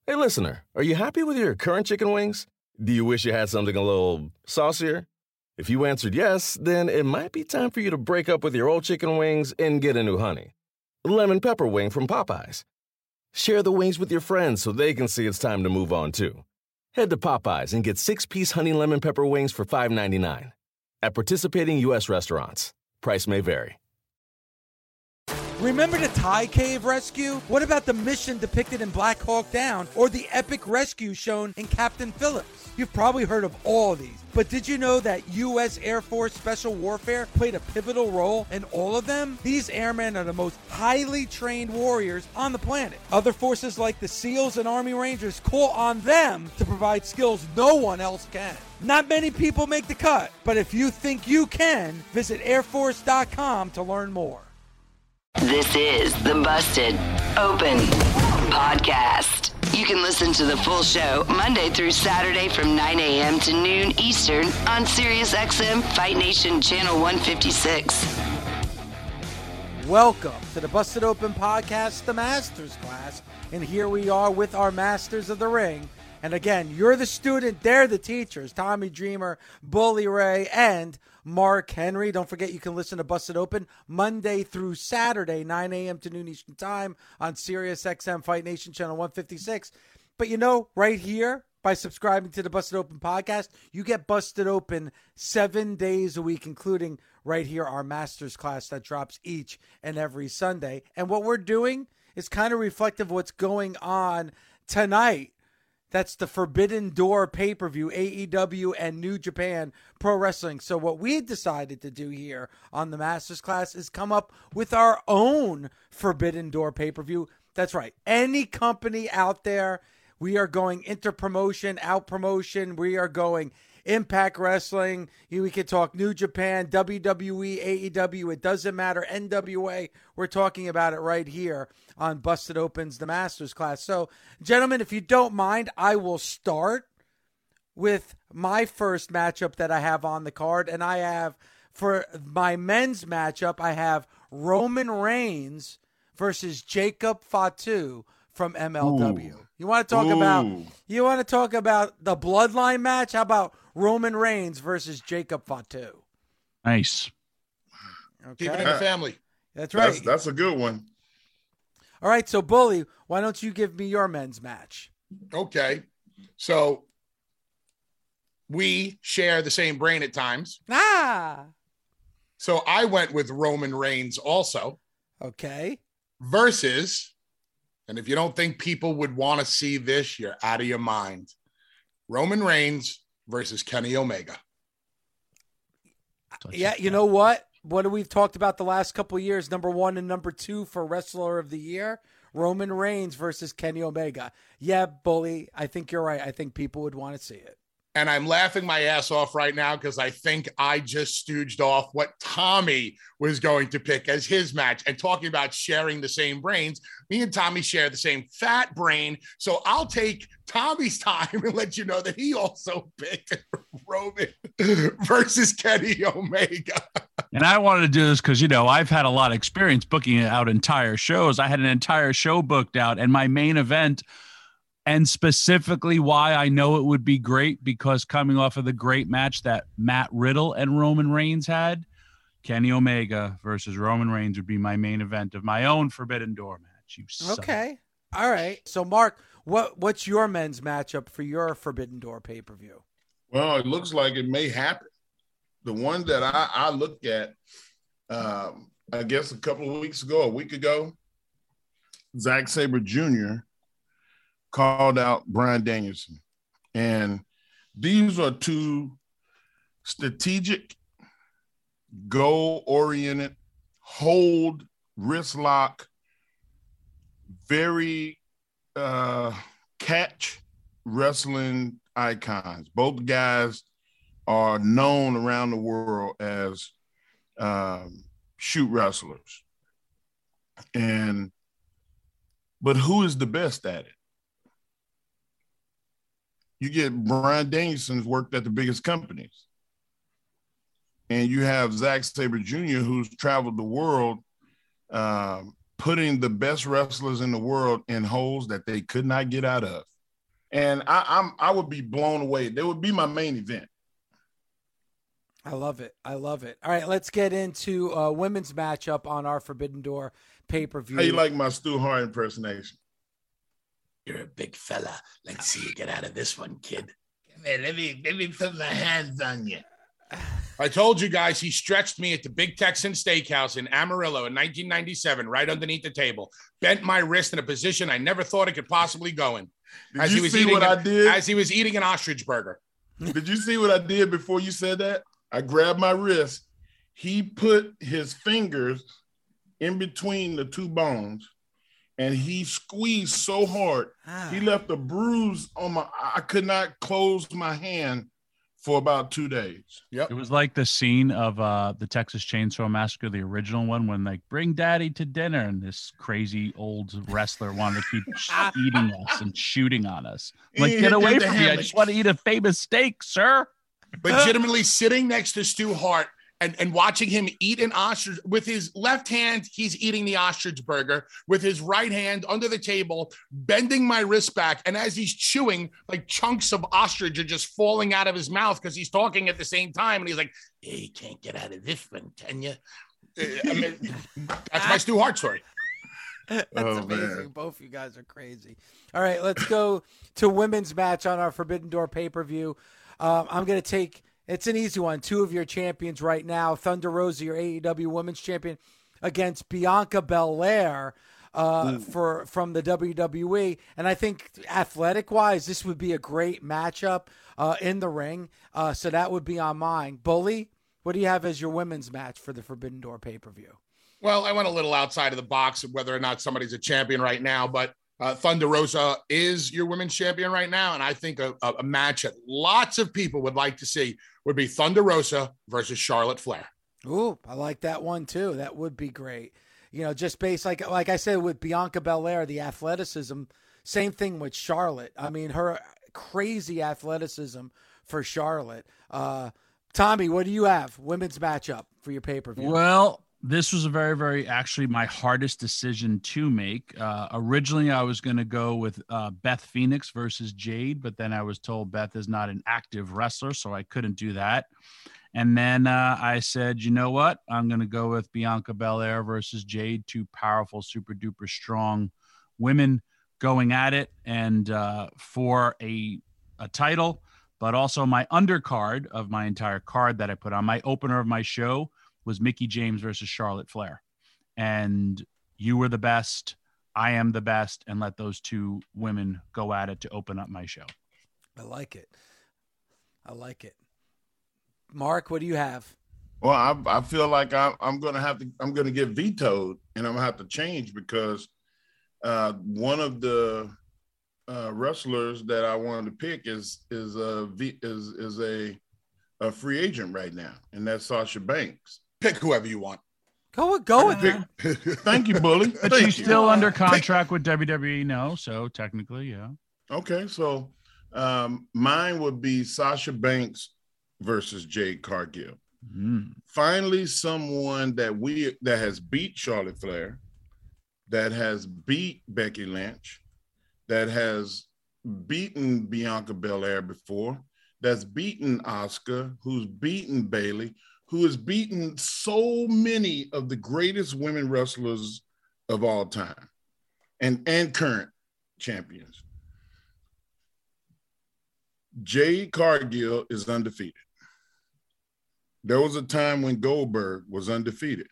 Hey, listener, are you happy with your current chicken wings? Do you wish you had something a little saucier? If you answered yes, then it might be time for you to break up with your old chicken wings and get a new honey. Lemon pepper wing from Popeyes. Share the wings with your friends so they can see it's time to move on, too. Head to Popeyes and get 6-piece honey lemon pepper wings for $5.99. At participating U.S. restaurants. Price may vary. Remember the Thai cave rescue? What about the mission depicted in Black Hawk Down or the epic rescue shown in Captain Phillips? You've probably heard of all these, but did you know that U.S. Air Force Special Warfare played a pivotal role in all of them? These airmen are the most highly trained warriors on the planet. Other forces like the SEALs and Army Rangers call on them to provide skills no one else can. Not many people make the cut, but if you think you can, visit airforce.com to learn more. This is the Busted Open Podcast. You can listen to the full show Monday through Saturday from 9 a.m. to noon Eastern on SiriusXM Fight Nation Channel 156. Welcome to the Busted Open Podcast, the Masters Class. And here we are with our Masters of the Ring. And again, you're the student, they're the teachers. Tommy Dreamer, Bully Ray, and Mark Henry. Don't forget you can listen to Busted Open Monday through Saturday, 9 a.m. to noon Eastern Time on SiriusXM Fight Nation Channel 156. But you know, right here, by subscribing to the Busted Open Podcast, you get Busted Open 7 days a week, including right here our Masters class that drops each and every Sunday. And what we're doing is kind of reflective of what's going on tonight. That's the Forbidden Door pay-per-view, AEW and New Japan Pro Wrestling. So what we decided to do here on the Masters class is come up with our own Forbidden Door pay-per-view. That's right. Any company out there, we are going inter-promotion, out-promotion. We are going Impact Wrestling. We could talk New Japan, WWE, AEW. It doesn't matter. NWA. We're talking about it right here on Busted Open's The Masters Class. So, gentlemen, if you don't mind, I will start with my first matchup that I have on the card. And I have, for my men's matchup, I have Roman Reigns versus Jacob Fatu from MLW. Ooh. You want to talk about the bloodline match? How about Roman Reigns versus Jacob Fatu? Nice. Okay. Keep it in the family. That's right. That's a good one. All right, so Bully, why don't you give me your men's match? Okay. So we share the same brain at times. So I went with Roman Reigns also. Okay. Versus, and if you don't think people would want to see this, you're out of your mind. Roman Reigns versus Kenny Omega. Yeah, you know what? What we've talked about the last couple of years, number 1 and number 2 for Wrestler of the Year, Roman Reigns versus Kenny Omega. Yeah, Bully, I think you're right. I think people would want to see it. And I'm laughing my ass off right now because I think I just stooged off what Tommy was going to pick as his match. And talking about sharing the same brains, me and Tommy share the same fat brain. So I'll take Tommy's time and let you know that he also picked Roman versus Kenny Omega. And I wanted to do this because, you know, I've had a lot of experience booking out entire shows. I had an entire show booked out, and my main event, and specifically why I know it would be great, because coming off of the great match that Matt Riddle and Roman Reigns had, Kenny Omega versus Roman Reigns would be my main event of my own Forbidden Door match. Okay. All right. So, Mark, what's your men's matchup for your Forbidden Door pay-per-view? Well, it looks like it may happen. The one that I looked at, I guess a week ago, Zack Sabre Jr. called out Bryan Danielson. And these are two strategic, goal-oriented, hold, wrist lock, very catch wrestling icons. Both guys are known around the world as shoot wrestlers. But who is the best at it? You get Bryan Danielson's worked at the biggest companies. And you have Zack Sabre Jr., who's traveled the world, putting the best wrestlers in the world in holes that they could not get out of. And I would be blown away. They would be my main event. I love it. I love it. All right, let's get into women's matchup on our Forbidden Door pay-per-view. How you like my Stu Hart impersonation? You're a big fella. Let's see you get out of this one, kid. Come here, let me put my hands on you. I told you guys he stretched me at the Big Texan Steakhouse in Amarillo in 1997, right underneath the table. Bent my wrist in a position I never thought it could possibly go in. Did you see what I did? As he was eating an ostrich burger. Did you see what I did before you said that? I grabbed my wrist. He put his fingers in between the two bones, and he squeezed so hard, he left a bruise on my. I could not close my hand for about 2 days. Yep. It was like the scene of the Texas Chainsaw Massacre, the original one, when like bring daddy to dinner, and this crazy old wrestler wanted to keep eating us and shooting on us. I'm like, get away from me. I just want to eat a famous steak, sir. Legitimately sitting next to Stu Hart and watching him eat an ostrich. With his left hand, he's eating the ostrich burger. With his right hand under the table, bending my wrist back. And as he's chewing, like chunks of ostrich are just falling out of his mouth because he's talking at the same time. And he's like, hey, you can't get out of this one, can you? I mean, that's my Stu Hart story. That's amazing. Man. Both of you guys are crazy. All right, let's go to women's match on our Forbidden Door pay-per-view. I'm going to take, it's an easy one, two of your champions right now. Thunder Rosa, your AEW Women's Champion, against Bianca Belair from the WWE. And I think athletic-wise, this would be a great matchup in the ring. So that would be on mine. Bully, what do you have as your women's match for the Forbidden Door pay-per-view? Well, I went a little outside of the box of whether or not somebody's a champion right now, but Thunder Rosa is your women's champion right now, and I think a match that lots of people would like to see would be Thunder Rosa versus Charlotte Flair. Ooh, I like that one too. That would be great. You know, just based like I said with Bianca Belair, the athleticism. Same thing with Charlotte. I mean, her crazy athleticism for Charlotte. Tommy, what do you have? Women's matchup for your pay-per-view? Well, this was a very, very actually my hardest decision to make. Originally, I was going to go with Beth Phoenix versus Jade, but then I was told Beth is not an active wrestler, so I couldn't do that. And then I said, you know what? I'm going to go with Bianca Belair versus Jade, two powerful, super duper strong women going at it, and for a title, but also my undercard of my entire card that I put on. My opener of my show was Mickie James versus Charlotte Flair. And you were the best, I am the best, and let those two women go at it to open up my show. I like it. I like it. Mark, what do you have? Well, I feel like I'm going to get vetoed, and I'm going to have to change because one of the wrestlers that I wanted to pick is a free agent right now, and that's Sasha Banks. Pick whoever you want. Go with that. Thank you, Bully. But she's still under contract with WWE now, so technically, yeah. Okay, so mine would be Sasha Banks versus Jade Cargill. Finally, someone that has beat Charlotte Flair, that has beat Becky Lynch, that has beaten Bianca Belair before, that's beaten Asuka, who's beaten Bayley, who has beaten so many of the greatest women wrestlers of all time and current champions. Jade Cargill is undefeated. There was a time when Goldberg was undefeated.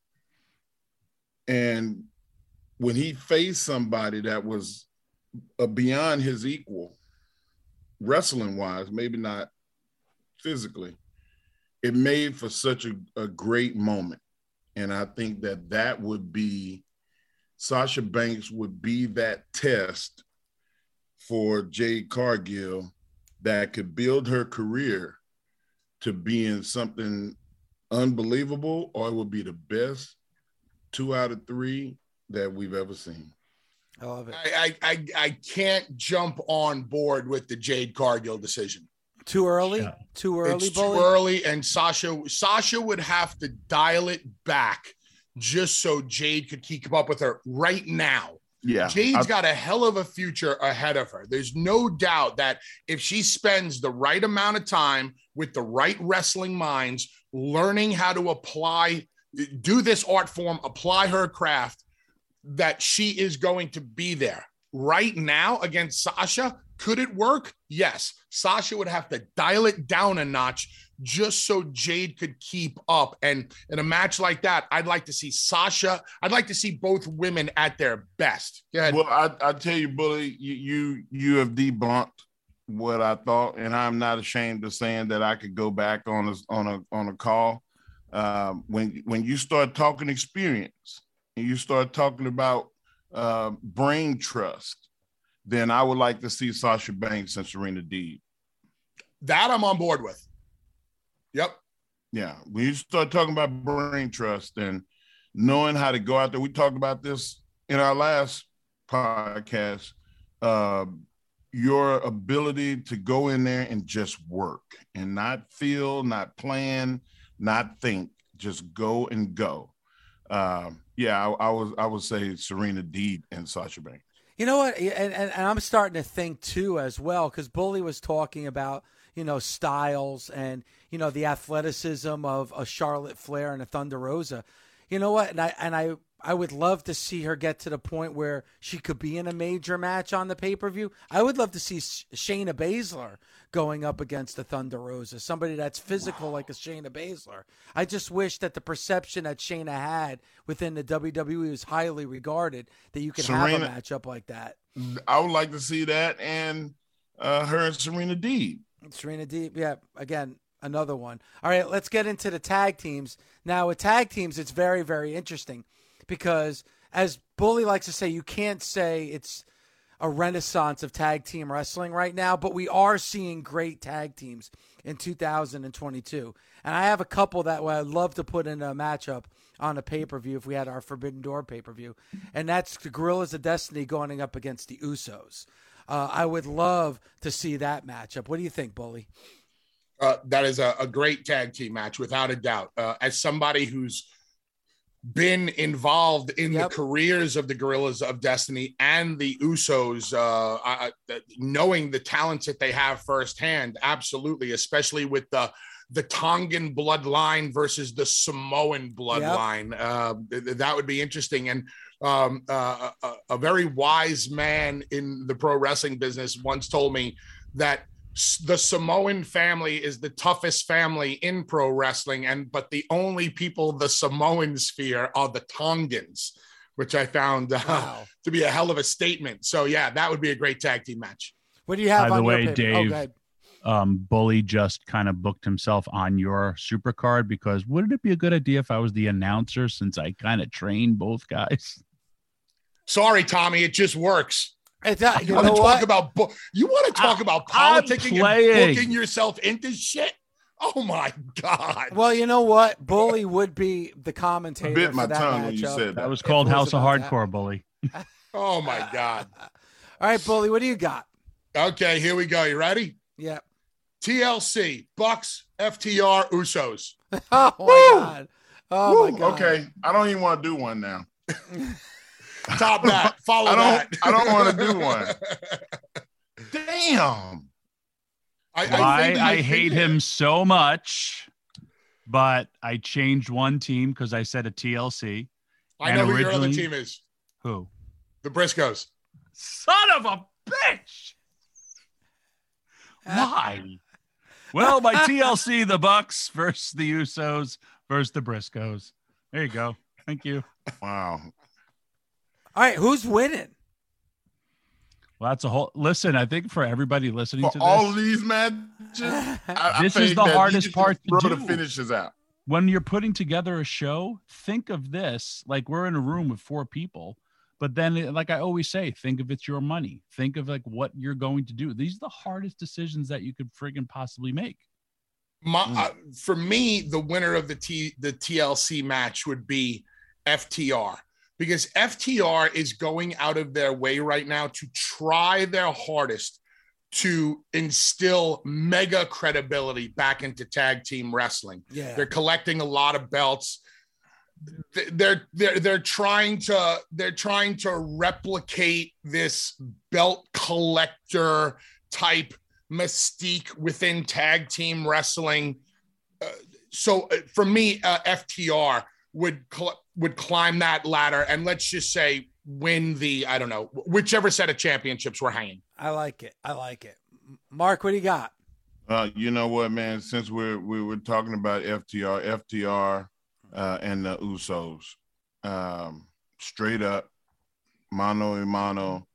And when he faced somebody that was beyond his equal, wrestling-wise, maybe not physically, it made for such a great moment. And I think that would be, Sasha Banks would be that test for Jade Cargill that could build her career to being something unbelievable, or it would be the best 2 out of 3 that we've ever seen. I love it. I can't jump on board with the Jade Cargill decision. Too early? Yeah. Too early, It's Bully? too early, and Sasha would have to dial it back just so Jade could keep up with her right now. Yeah. Jade's got a hell of a future ahead of her. There's no doubt that if she spends the right amount of time with the right wrestling minds, learning how to do this art form, apply her craft, that she is going to be there. Right now against Sasha, could it work? Yes. Sasha would have to dial it down a notch just so Jade could keep up. And in a match like that, I'd like to see Sasha. I'd like to see both women at their best. Go ahead. Well, I tell you, Bully, you have debunked what I thought, and I'm not ashamed of saying that I could go back on a call. When you start talking experience and you start talking about brain trust, then I would like to see Sasha Banks and Serena Deeb. That I'm on board with. Yep. Yeah. When you start talking about brain trust and knowing how to go out there, we talked about this in our last podcast, your ability to go in there and just work and not feel, not plan, not think, just go and go. I would say Serena Deeb and Sasha Banks. You know what? And I'm starting to think too as well, because Bully was talking about, styles and, the athleticism of a Charlotte Flair and a Thunder Rosa. You know what? And I would love to see her get to the point where she could be in a major match on the pay-per-view. I would love to see Shayna Baszler going up against the Thunder Rosa, somebody that's physical like a Shayna Baszler. I just wish that the perception that Shayna had within the WWE was highly regarded, that you could have a matchup like that. I would like to see that, and her and Serena Deeb. Serena Deeb, yeah, again, another one. All right, let's get into the tag teams. Now, with tag teams, it's very, very interesting because, as Bully likes to say, you can't say it's a renaissance of tag team wrestling right now, but we are seeing great tag teams in 2022. And I have a couple that I'd love to put in a matchup on a pay-per-view if we had our Forbidden Door pay-per-view, and that's the Guerrillas of Destiny going up against the Usos. I would love to see that matchup. What do you think, Bully? That is a great tag team match, without a doubt. As somebody who's been involved in the careers of the Guerrillas of Destiny and the Usos, knowing the talents that they have firsthand, absolutely, especially with the Tongan bloodline versus the Samoan bloodline. That would be interesting. And a very wise man in the pro wrestling business once told me that the Samoan family is the toughest family in pro wrestling, but the only people the Samoans fear are the Tongans, which I found to be a hell of a statement. So yeah, that would be a great tag team match. What do you have? By the way, your Dave, Bully just kind of booked himself on your super card, because wouldn't it be a good idea if I was the announcer, since I kind of trained both guys? Sorry, Tommy, it just works. You want to talk about politicking and booking yourself into shit? Oh my God. Well, you know what? Bully would be the commentator. Bit my for that tongue matchup. when you said that was called House of Hardcore, Bully. Oh my God. All right, Bully, what do you got? Okay, here we go. You ready? Yeah. TLC, Bucks, FTR, Usos. Oh my God. Oh my God. Okay, I don't even want to do one now. Top that. Follow that. I don't want to do one. Damn. I hate him so much, but I changed one team because I said a TLC. I know who your other team is. Who? The Briscoes. Son of a bitch. Why? Well, my TLC, the Bucks versus the Usos versus the Briscoes. There you go. Thank you. Wow. All right, who's winning? Well, that's a whole listen. I think for everybody listening to this, all of these matches, this is the hardest part to do. The finishes out. When you're putting together a show, think of this like we're in a room with 4 people. But then, like I always say, think of it's your money. Think of like what you're going to do. These are the hardest decisions that you could friggin' possibly make. For me, the winner of the TLC match would be FTR, because FTR is going out of their way right now to try their hardest to instill mega credibility back into tag team wrestling. Yeah. They're collecting a lot of belts. they're trying to replicate this belt collector type mystique within tag team wrestling. So for me, FTR would climb that ladder and let's just say win the, I don't know, whichever set of championships we're hanging. I like it. Mark, what do you got? You know what, man? Since we were talking about FTR and the Usos, straight up, mano a mano.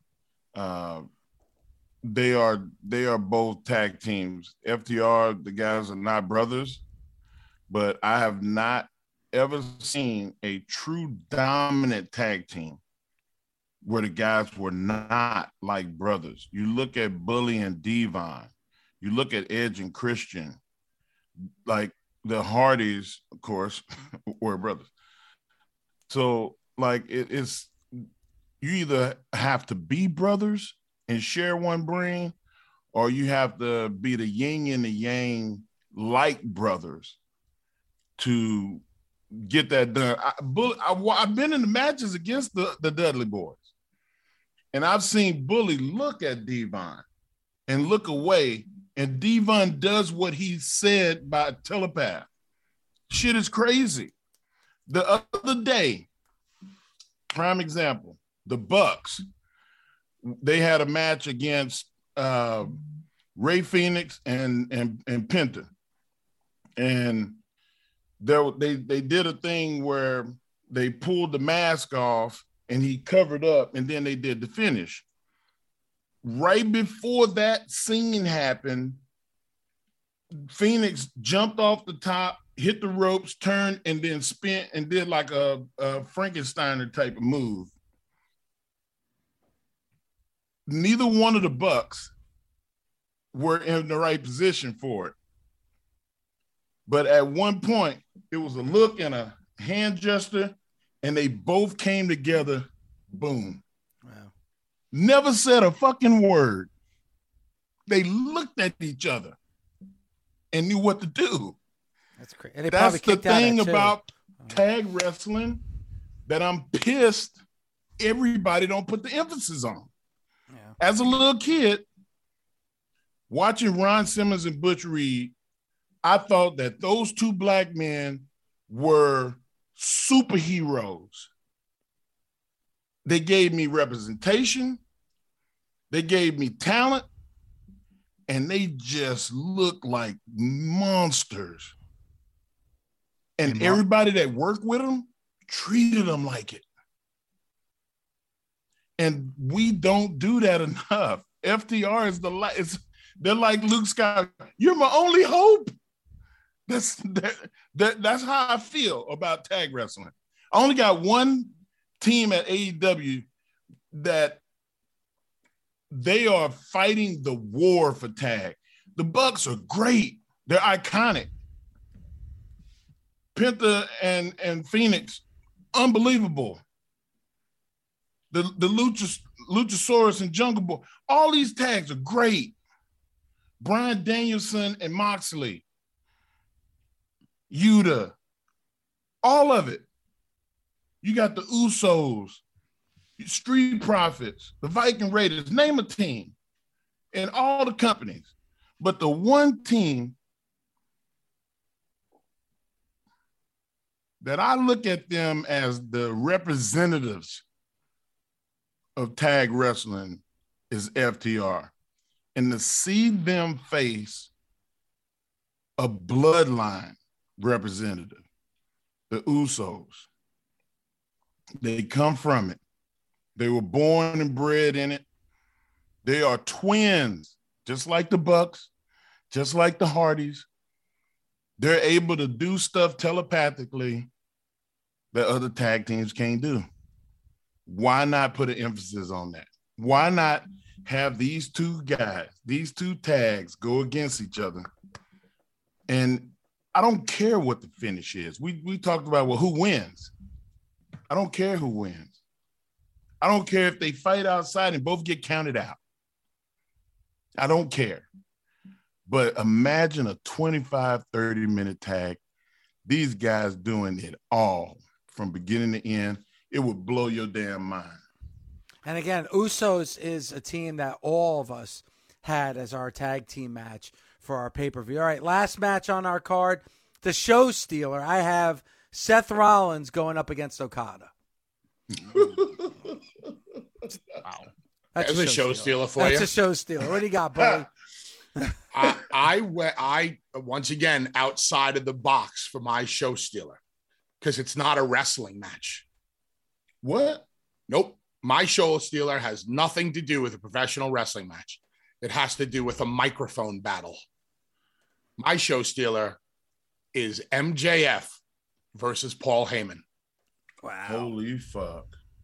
They are both tag teams. FTR, the guys are not brothers, but I have not ever seen a true dominant tag team where the guys were not like brothers. You look at Bully and Devon, you look at Edge and Christian, like the Hardys, of course, were brothers. So like it's, you either have to be brothers and share one brain, or you have to be the yin and the yang like brothers to get that done. I've been in the matches against the Dudley Boys, and I've seen Bully look at Devon and look away, and Devon does what he said by telepath. Shit is crazy. The other day, prime example, the Bucks, they had a match against Ray Phoenix and Penta, and they did a thing where they pulled the mask off and he covered up, and then they did the finish. Right before that scene happened, Phoenix jumped off the top, hit the ropes, turned, and then spent and did like a Frankensteiner type of move. Neither one of the Bucks were in the right position for it. But at one point, it was a look and a hand gesture, and they both came together. Boom. Wow. Never said a fucking word. They looked at each other and knew what to do. That's crazy. And that's the thing about tag wrestling that I'm pissed everybody don't put the emphasis on. Yeah. As a little kid, watching Ron Simmons and Butch Reed, I thought that those two black men were superheroes. They gave me representation, they gave me talent, and they just looked like monsters. And everybody that worked with them treated them like it. And we don't do that enough. FTR is they're like Luke Skywalker. You're my only hope. That's how I feel about tag wrestling. I only got one team at AEW that they are fighting the war for tag. The Bucks are great. They're iconic. Penta and Phoenix, unbelievable. The Luchasaurus and Jungle Boy, all these tags are great. Bryan Danielson and Moxley, Yuta, all of it. You got the Usos, Street Profits, the Viking Raiders, name a team, and all the companies. But the one team that I look at them as the representatives of tag wrestling is FTR. And to see them face a bloodline representative, the Usos, they come from it. They were born and bred in it. They are twins, just like the Bucks, just like the Hardys. They're able to do stuff telepathically that other tag teams can't do. Why not put an emphasis on that? Why not have these two guys, these two tags go against each other? And I don't care what the finish is. We talked about, well, who wins? I don't care who wins. I don't care if they fight outside and both get counted out. I don't care. But imagine a 25, 30-minute tag. These guys doing it all from beginning to end. It would blow your damn mind. And again, Usos is a team that all of us had as our tag team match for our pay-per-view. All right, last match on our card, the show stealer. I have Seth Rollins going up against Okada. Wow. That's a show stealer for you. That's a show stealer. What do you got, buddy? I once again outside of the box for my show stealer because it's not a wrestling match. What? Nope. My show stealer has nothing to do with a professional wrestling match. It has to do with a microphone battle. My show stealer is MJF versus Paul Heyman. Wow. Holy fuck.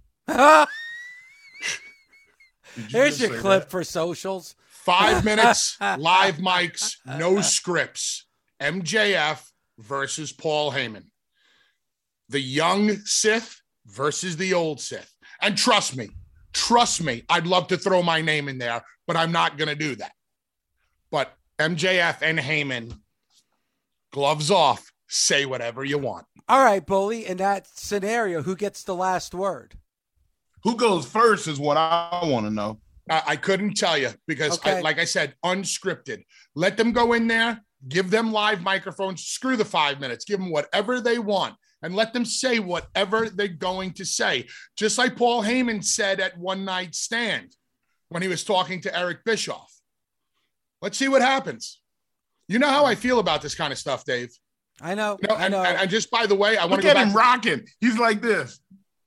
Here's your clip for socials. 5 minutes, live mics, no scripts. MJF versus Paul Heyman. The young Sith versus the old Sith. And trust me, I'd love to throw my name in there, but I'm not going to do that. But MJF and Heyman, gloves off, say whatever you want. All right, Bully, in that scenario, who gets the last word? Who goes first is what I want to know. I couldn't tell you because, like I said, unscripted. Let them go in there, give them live microphones, screw the 5 minutes, give them whatever they want, and let them say whatever they're going to say. Just like Paul Heyman said at One Night Stand when he was talking to Eric Bischoff. Let's see what happens. You know how I feel about this kind of stuff, Dave. I know. I know. And just by the way, I want to get him rocking. He's like this.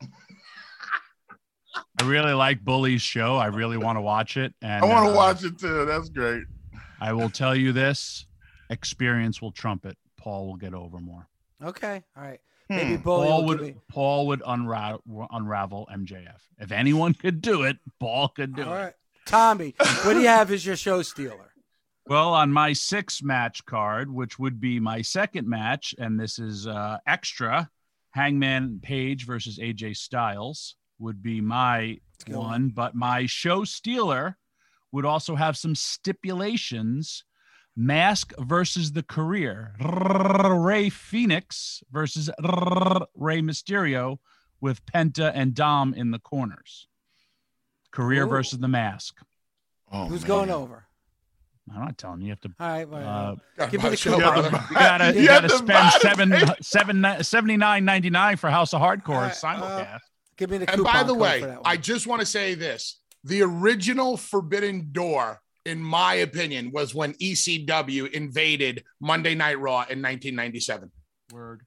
I really like Bully's show. I really want to watch it. And I want to watch it too. That's great. I will tell you this. Experience will trump it. Paul will get over more. Okay. All right. Maybe Bully Paul would unravel MJF. If anyone could do it, Paul could do it. All right. Tommy, what do you have as your show stealer? Well, on my 6-match card, which would be my second match, and this is extra, Hangman Page versus AJ Styles would be my one, but my show stealer would also have some stipulations. Mask versus the Career. Rey Fenix versus Rey Mysterio with Penta and Dom in the corners. Career versus the Mask. Oh, Who's going over? I'm not telling you. You have to. All right, give me the show. You gotta spend $79.99 for House of Hardcore simulcast. Give me the and by the way, I just want to say this. The original Forbidden Door, in my opinion, was when ECW invaded Monday Night Raw in 1997. Word.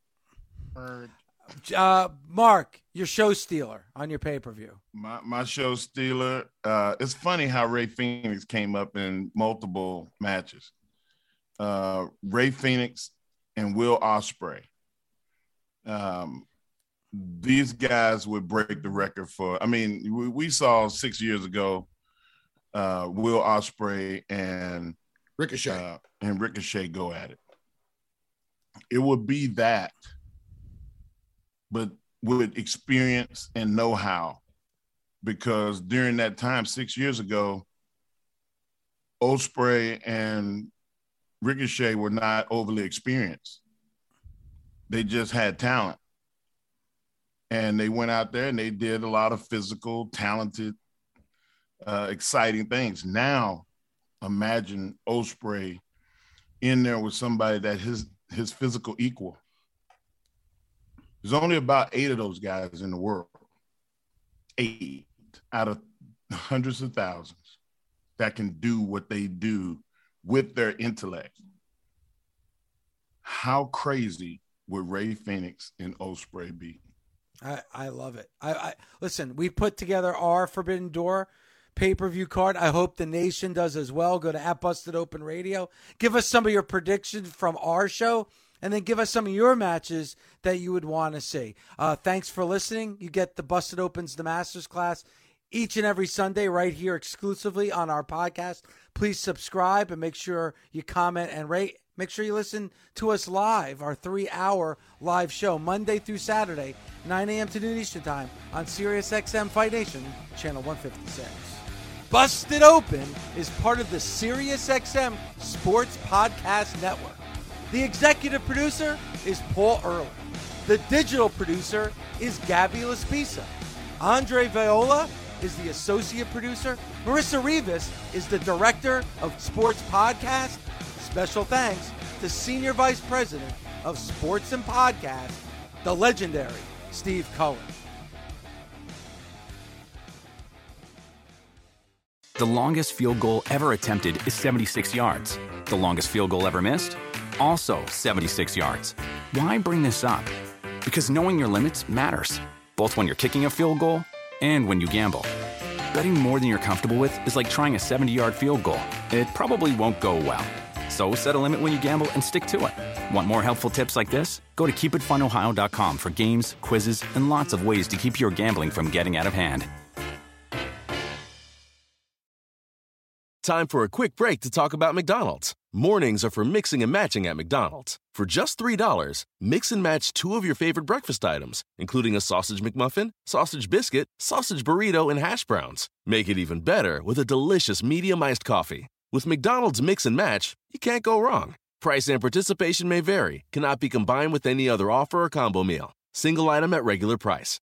Mark, your show stealer on your pay-per-view. My show stealer. It's funny how Rey Fenix came up in multiple matches. Rey Fenix and Will Ospreay. These guys would break the record for. I mean, we saw 6 years ago. Will Ospreay and Ricochet go at it. It would be that, but with experience and know-how, because during that time, 6 years ago, Ospreay and Ricochet were not overly experienced. They just had talent. And they went out there and they did a lot of physical, talented, exciting things. Now, imagine Ospreay in there with somebody that his physical equal. There's only about 8 of those guys in the world. 8 out of hundreds of thousands that can do what they do with their intellect. How crazy would Rey Fenix and Ospreay be? I love it. I listen, we put together our Forbidden Door pay-per-view card. I hope the nation does as well. Go to @BustedOpenRadio. Give us some of your predictions from our show, and then give us some of your matches that you would want to see. Thanks for listening. You get the Busted Opens the Masters class each and every Sunday right here exclusively on our podcast. Please subscribe and make sure you comment and rate. Make sure you listen to us live, our 3-hour live show, Monday through Saturday, 9 a.m. to noon Eastern Time on SiriusXM Fight Nation, channel 156. Busted Open is part of the SiriusXM Sports Podcast Network. The executive producer is Paul Ehrlich. The digital producer is Gabby Laspisa. Andre Viola is the associate producer. Marissa Rivas is the director of sports podcast. Special thanks to Senior Vice President of Sports and Podcast, the legendary Steve Cohen. The longest field goal ever attempted is 76 yards. The longest field goal ever missed? Also 76 yards. Why bring this up? Because knowing your limits matters, both when you're kicking a field goal and when you gamble. Betting more than you're comfortable with is like trying a 70-yard field goal. It probably won't go well. So set a limit when you gamble and stick to it. Want more helpful tips like this? Go to keepitfunohio.com for games, quizzes, and lots of ways to keep your gambling from getting out of hand. Time for a quick break to talk about McDonald's. Mornings are for mixing and matching at McDonald's. For just $3, mix and match 2 of your favorite breakfast items, including a sausage McMuffin, sausage biscuit, sausage burrito, and hash browns. Make it even better with a delicious medium iced coffee. With McDonald's Mix and Match, you can't go wrong. Price and participation may vary, cannot be combined with any other offer or combo meal. Single item at regular price.